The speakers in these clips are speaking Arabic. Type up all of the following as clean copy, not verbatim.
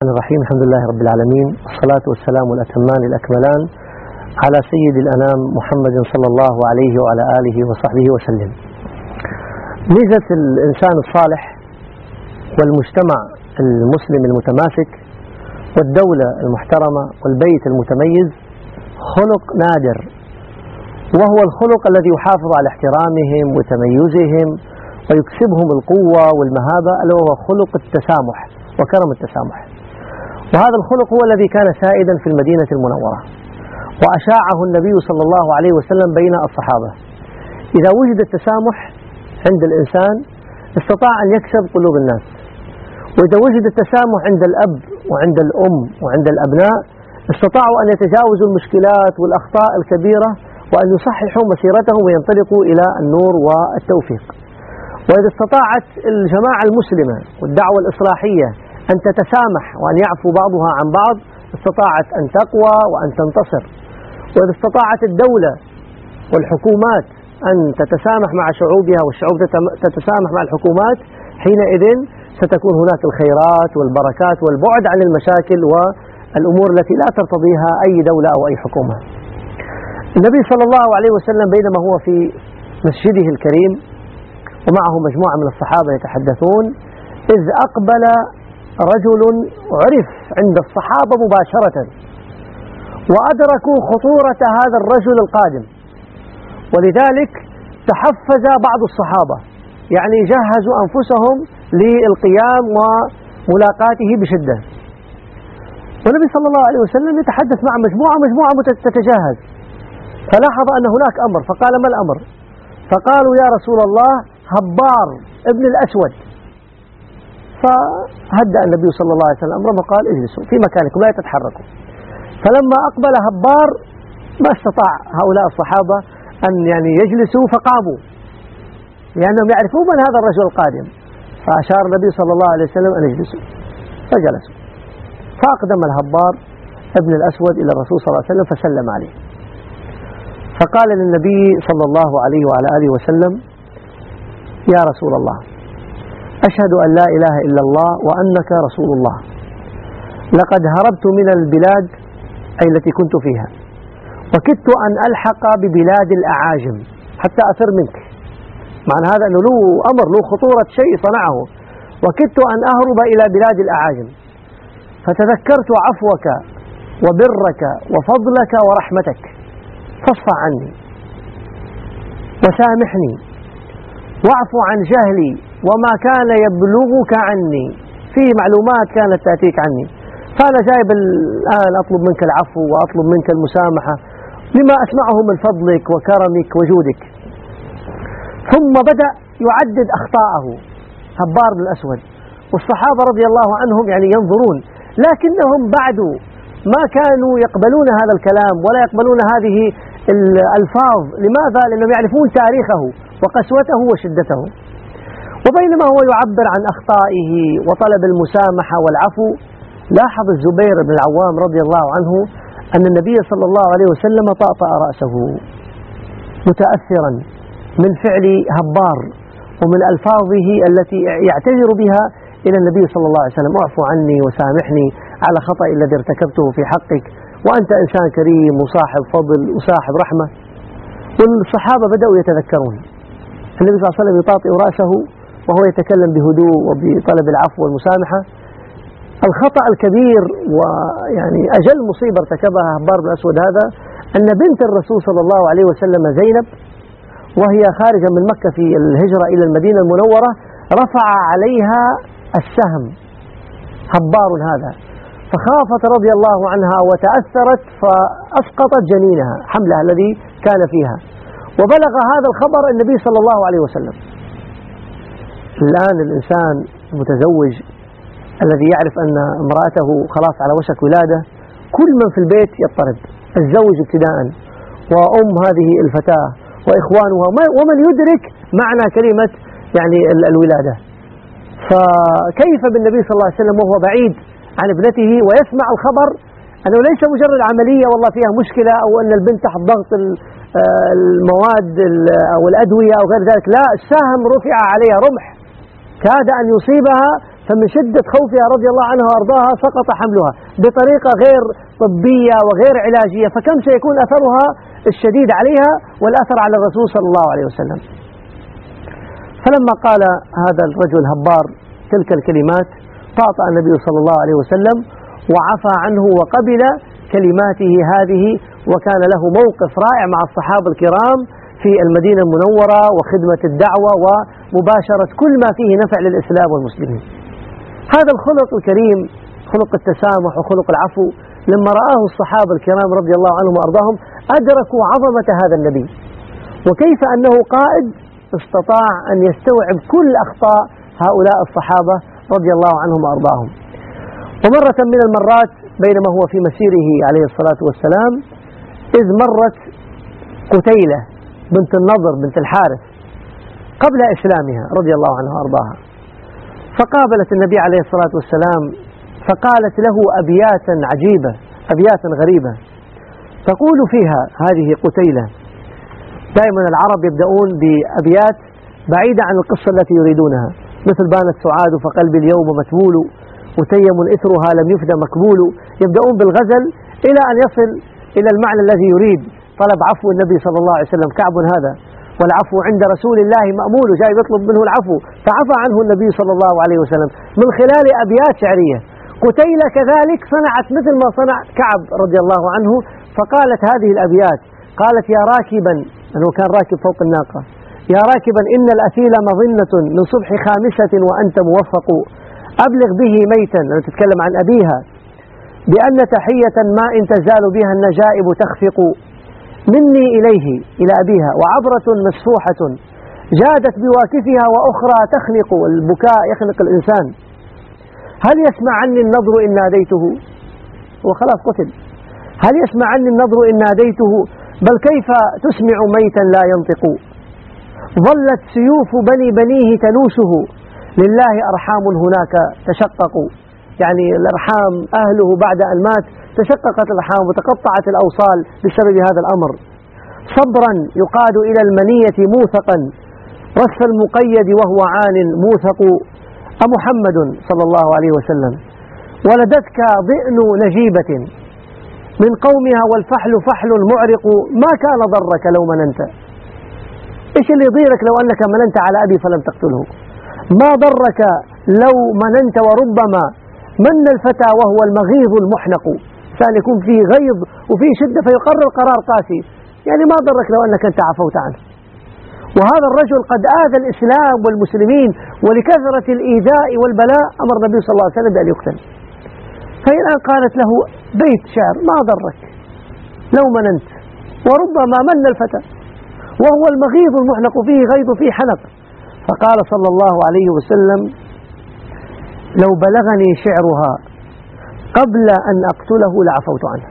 الرحيم. الحمد لله رب العالمين، والصلاة والسلام الأتمان الأكملان على سيد الأنام محمد صلى الله عليه وعلى آله وصحبه وسلم. ميزة الإنسان الصالح والمجتمع المسلم المتماسك والدولة المحترمة والبيت المتميز خلق نادر، وهو الخلق الذي يحافظ على احترامهم وتميزهم ويكسبهم القوة والمهابة، ألا وهو خلق التسامح وكرم التسامح. وهذا الخلق هو الذي كان سائدا في المدينة المنورة، وأشاعه النبي صلى الله عليه وسلم بين الصحابة. إذا وجد التسامح عند الإنسان استطاع أن يكسب قلوب الناس، وإذا وجد التسامح عند الأب وعند الأم وعند الأبناء استطاعوا أن يتجاوزوا المشكلات والأخطاء الكبيرة وأن يصححوا مسيرتهم وينطلقوا إلى النور والتوفيق. وإذا استطاعت الجماعة المسلمة والدعوة الإصلاحية أن تتسامح وأن يعفو بعضها عن بعض استطاعت أن تقوى وأن تنتصر. وإذا استطاعت الدولة والحكومات أن تتسامح مع شعوبها والشعوب تتسامح مع الحكومات، حينئذ ستكون هناك الخيرات والبركات والبعد عن المشاكل والأمور التي لا ترتضيها أي دولة أو أي حكومة. النبي صلى الله عليه وسلم بينما هو في مسجده الكريم ومعه مجموعة من الصحابة يتحدثون، إذ أقبل رجل عرف عند الصحابة مباشرة، وأدركوا خطورة هذا الرجل القادم، ولذلك تحفز بعض الصحابة، يعني جهزوا أنفسهم للقيام وملاقاته بشدة. والنبي صلى الله عليه وسلم يتحدث مع مجموعة تتجهز، فلاحظ أن هناك أمر، فقال: ما الأمر؟ فقالوا: يا رسول الله، هبار ابن الأسود. فهدأ النبي صلى الله عليه وسلم أمره وقال: اجلسوا في مكانكم لا تتحركوا. فلما أقبل هبار ما استطاع هؤلاء الصحابة أن يجلسوا، فقاموا لأنهم يعرفون من هذا الرجل القادم. فأشار النبي صلى الله عليه وسلم أن يجلسوا، فجلسوا. فأقدم الهبار ابن الأسود إلى الرسول صلى الله عليه وسلم فسلم عليه، فقال للنبي صلى الله عليه وعلى آله وسلم: يا رسول الله، أشهد أن لا إله إلا الله وأنك رسول الله. لقد هربت من البلاد أي التي كنت فيها، وكدت أن ألحق ببلاد الأعاجم حتى أفر منك. معنى هذا أنه له أمر، له خطورة شيء صنعه. وكدت أن أهرب إلى بلاد الأعاجم، فتذكرت عفوك وبرك وفضلك ورحمتك، فاصفح عني وسامحني واعف عن جهلي وما كان يبلغك عني، في معلومات كانت تأتيك عني، فأنا جايب الآن أطلب منك العفو وأطلب منك المسامحة لما أسمعه من فضلك وكرمك وجودك. ثم بدأ يعدد أخطاءه هبار بن الأسود، والصحابة رضي الله عنهم ينظرون، لكنهم بعد ما كانوا يقبلون هذا الكلام ولا يقبلون هذه الألفاظ. لماذا؟ لأنهم يعرفون تاريخه وقسوته وشدته. وبينما هو يعبر عن أخطائه وطلب المسامحة والعفو، لاحظ الزبير بن العوام رضي الله عنه أن النبي صلى الله عليه وسلم طأطأ رأسه متأثرا من فعل هبار ومن ألفاظه التي يعتذر بها إلى النبي صلى الله عليه وسلم: اعفو عني وسامحني على خطأ الذي ارتكبته في حقك، وأنت إنسان كريم وصاحب فضل وصاحب رحمة. والصحابة بدأوا يتذكرون النبي صلى الله عليه وسلم يطاطئ رأسه وهو يتكلم بهدوء وبطلب العفو والمسامحة. الخطأ الكبير أجل مصيبة ارتكبها هبار بن الأسود هذا أن بنت الرسول صلى الله عليه وسلم زينب، وهي خارجة من مكة في الهجرة إلى المدينة المنورة، رفع عليها السهم هبار هذا، فخافت رضي الله عنها وتأثرت فأسقطت جنينها، حملها الذي كان فيها، وبلغ هذا الخبر النبي صلى الله عليه وسلم. الآن الإنسان المتزوج الذي يعرف أن امرأته خلاص على وشك ولادة، كل من في البيت يضطرب، الزوج ابتداء وأم هذه الفتاة وإخوانها ومن يدرك معنى كلمة الولادة. فكيف بالنبي صلى الله عليه وسلم وهو بعيد عن ابنته ويسمع الخبر أنه ليس مجرد عملية والله فيها مشكلة أو أن البنت تحت ضغط المواد أو الأدوية أو غير ذلك، لا، السهم رفع عليها، رمح كاد أن يصيبها فمن شدة خوفها رضي الله عنها وأرضاها سقط حملها بطريقة غير طبية وغير علاجية، فكم سيكون أثرها الشديد عليها والأثر على الرسول صلى الله عليه وسلم. فلما قال هذا الرجل الهبار تلك الكلمات طأطأ النبي صلى الله عليه وسلم وعفى عنه وقبل كلماته هذه، وكان له موقف رائع مع الصحابة الكرام في المدينة المنورة وخدمة الدعوة ومباشرة كل ما فيه نفع للإسلام والمسلمين. هذا الخلق الكريم، خلق التسامح وخلق العفو، لما رآه الصحابة الكرام رضي الله عنهم وأرضاهم أدركوا عظمة هذا النبي، وكيف أنه قائد استطاع أن يستوعب كل أخطاء هؤلاء الصحابة رضي الله عنهم وأرضاهم. ومرة من المرات بينما هو في مسيره عليه الصلاة والسلام إذ مرت قتيلة بنت النضر بنت الحارث قبل إسلامها رضي الله عنها وأرضاها، فقابلت النبي عليه الصلاة والسلام فقالت له أبياتا عجيبة، أبياتا غريبة، تقول فيها هذه قتيلة. دائما العرب يبدأون بأبيات بعيدة عن القصة التي يريدونها، مثل بانت سعاد فقلبي اليوم متبول متيم إثرها لم يفدى مكبول. يبدأون بالغزل إلى أن يصل إلى المعنى الذي يريد، طلب عفو النبي صلى الله عليه وسلم. كعب هذا، والعفو عند رسول الله مأمول، جاي يطلب منه العفو فعفى عنه النبي صلى الله عليه وسلم من خلال أبيات شعرية. قتيلة كذلك صنعت مثل ما صنع كعب رضي الله عنه، فقالت هذه الأبيات، قالت يا راكبا، أنه كان راكب فوق الناقة، يا راكبا إن الأثيل مظنة من صبح خامسة وأنت موفق، أبلغ به ميتا، أنا تتكلم عن أبيها، بأن تحية ما إن تزال بها النجائب تخفق، مني إليه إلى أبيها وعبرة مسفوحة جادت بواكفها وأخرى تخنق، البكاء يخنق الإنسان، هل يسمع عني النظر إن ناديته، وخلاص قتل، هل يسمع عني النظر إن ناديته، بل كيف تسمع ميتا لا ينطق، ظلت سيوف بنيه تلوسه، لله أرحام هناك تشققوا، يعني الأرحام أهله بعد أن مات تشققت الأرحام وتقطعت الأوصال بسبب هذا الأمر. صبرا يقاد إلى المنية موثقا، رث المقيد وهو عان موثق، أمحمد صلى الله عليه وسلم ولدتك ضئن نجيبة من قومها والفحل فحل معرق، ما كان ضرك لو مننت، إيش اللي يضيرك لو أنك مننت على أبي فلم تقتله، ما ضرك لو مننت وربما من الفتى وهو المغيظ المحنق، كان يكون فيه غيظ وفيه شدة فيقرر قرار قاسي، يعني ما ضرك لو أنك أنت عفوت عنه. وهذا الرجل قد آذى الإسلام والمسلمين، ولكثرة الإيذاء والبلاء أمر النبي صلى الله عليه وسلم بأن يقتل. فهي الآن قالت له بيت شعر، ما ضرك لو مننت وربما من الفتى وهو المغيظ المحنق، فيه غيظ فيه حنق. فقال صلى الله عليه وسلم لو بلغني شعرها قبل أن أقتله لعفوت عنه.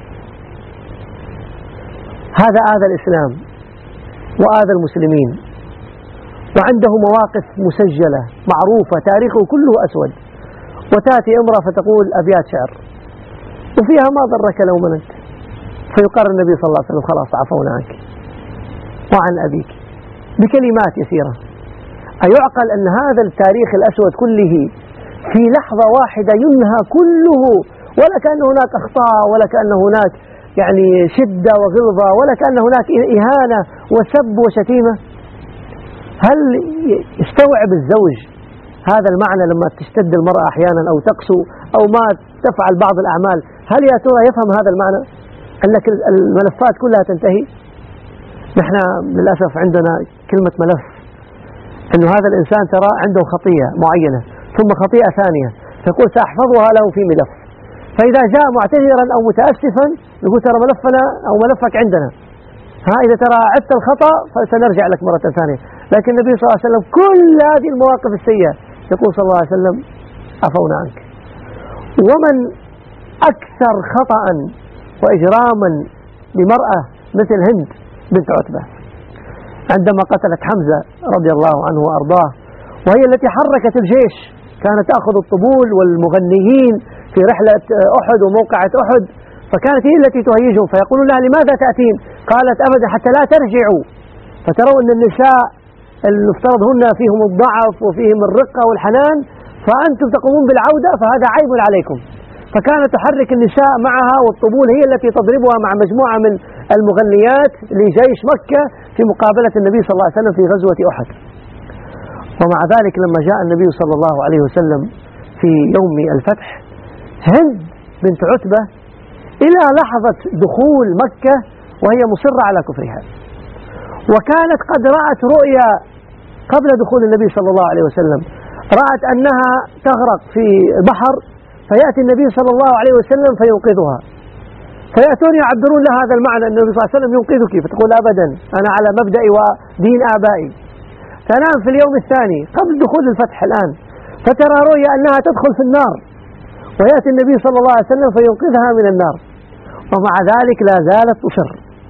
هذا آذى الإسلام وآذى المسلمين، وعنده مواقف مسجلة معروفة تاريخه كله أسود، وتأتي امرأة فتقول أبيات شعر وفيها ما ضرك لو مننت، فيقرر النبي صلى الله عليه وسلم خلاص عفونا عنك وعن أبيك بكلمات يسيرة. أيعقل أن هذا التاريخ الأسود كله في لحظة واحدة ينهى كله، ولا كأن هناك أخطاء، ولا كأن هناك يعني شدة وغلظة، ولا كأن هناك إهانة وسب وشتيمة؟ هل يستوعب الزوج هذا المعنى لما تشتد المرأة أحيانا أو تقسو أو ما تفعل بعض الأعمال؟ هل يا ترى يفهم هذا المعنى أنك الملفات كلها تنتهي؟ نحن للأسف عندنا كلمة ملف، أنه هذا الإنسان ترى عنده خطيئة معينة ثم خطيئة ثانية، فيقول سأحفظها له في ملف، فإذا جاء معتذرا أو متأسفا يقول ترى ملفنا أو ملفك عندنا، إذا ترى عدت الخطأ فسنرجع لك مرة ثانية. لكن النبي صلى الله عليه وسلم كل هذه المواقف السيئة يقول صلى الله عليه وسلم عفونا عنك. ومن أكثر خطأ وإجراما لمرأة مثل هند بنت عتبة عندما قتلت حمزة رضي الله عنه وأرضاه، وهي التي حركت الجيش، كانت تأخذ الطبول والمغنيين في رحلة أحد وموقعة أحد، فكانت هي التي تهيجهم، فيقولون لها لماذا تأتين؟ قالت أبدا حتى لا ترجعوا، فتروا أن النساء المفترض هن فيهم الضعف وفيهم الرقة والحنان، فأنتم تقومون بالعودة فهذا عيب عليكم. فكانت تحرك النساء معها، والطبول هي التي تضربها مع مجموعة من المغنيات لجيش مكة في مقابلة النبي صلى الله عليه وسلم في غزوة أحد. ومع ذلك لما جاء النبي صلى الله عليه وسلم في يوم الفتح، هند بنت عتبة إلى لحظة دخول مكة وهي مصرة على كفرها، وكانت قد رأت رؤيا قبل دخول النبي صلى الله عليه وسلم، رأت أنها تغرق في البحر، فيأتي النبي صلى الله عليه وسلم فينقذها، فيأتون يعبرون لها هذا المعنى أن النبي صلى الله عليه وسلم ينقذك، فتقول أبدا أنا على مبدأي ودين آبائي. تنام في اليوم الثاني قبل دخول الفتح الآن، فترى رؤيا أنها تدخل في النار، ويأتي النبي صلى الله عليه وسلم فينقذها من النار، ومع ذلك لا زالت تصر.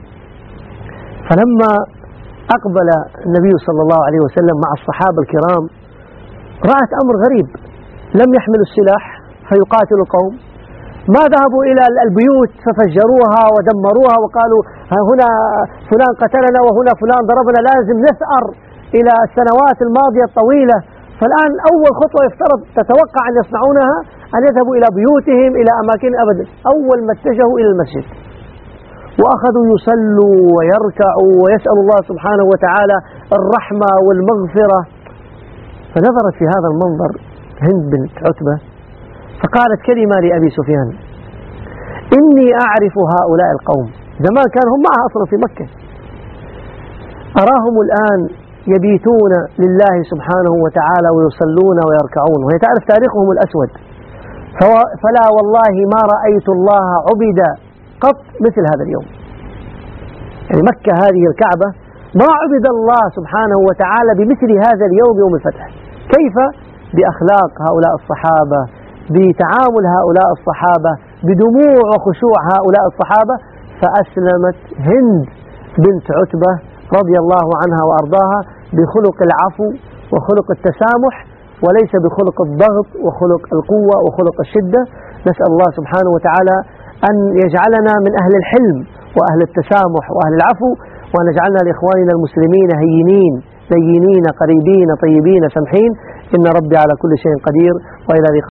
فلما أقبل النبي صلى الله عليه وسلم مع الصحابة الكرام رأت أمر غريب، لم يحملوا السلاح فيقاتلوا القوم، ما ذهبوا إلى البيوت ففجروها ودمروها وقالوا هنا فلان قتلنا وهنا فلان ضربنا، لازم نثأر إلى السنوات الماضية الطويلة. فالآن أول خطوة يفترض تتوقع أن يصنعونها أن يذهبوا إلى بيوتهم إلى أماكن أبدا. أول ما اتجهوا إلى المسجد وأخذوا يصلوا ويركعوا ويسأل الله سبحانه وتعالى الرحمة والمغفرة، فنظرت في هذا المنظر هند بنت عتبة فقالت كلمة لأبي سفيان: إني أعرف هؤلاء القوم، زمان كانوا هم معها أصلا في مكة، أراهم الآن يبيتون لله سبحانه وتعالى ويصلون ويركعون، وهي تعرف تاريخهم الأسود، فلا والله ما رأيت الله عبد قط مثل هذا اليوم. يعني مكة هذه الكعبة ما عبد الله سبحانه وتعالى بمثل هذا اليوم، يوم الفتح. كيف؟ بأخلاق هؤلاء الصحابة، بتعامل هؤلاء الصحابة، بدموع وخشوع هؤلاء الصحابة. فأسلمت هند بنت عتبة رضي الله عنها وأرضاها بخلق العفو وخلق التسامح، وليس بخلق الضغط وخلق القوة وخلق الشدة. نسأل الله سبحانه وتعالى أن يجعلنا من أهل الحلم وأهل التسامح وأهل العفو، وأن يجعلنا لإخواننا المسلمين هينين لينين قريبين طيبين سمحين. إن ربي على كل شيء قدير. وإلى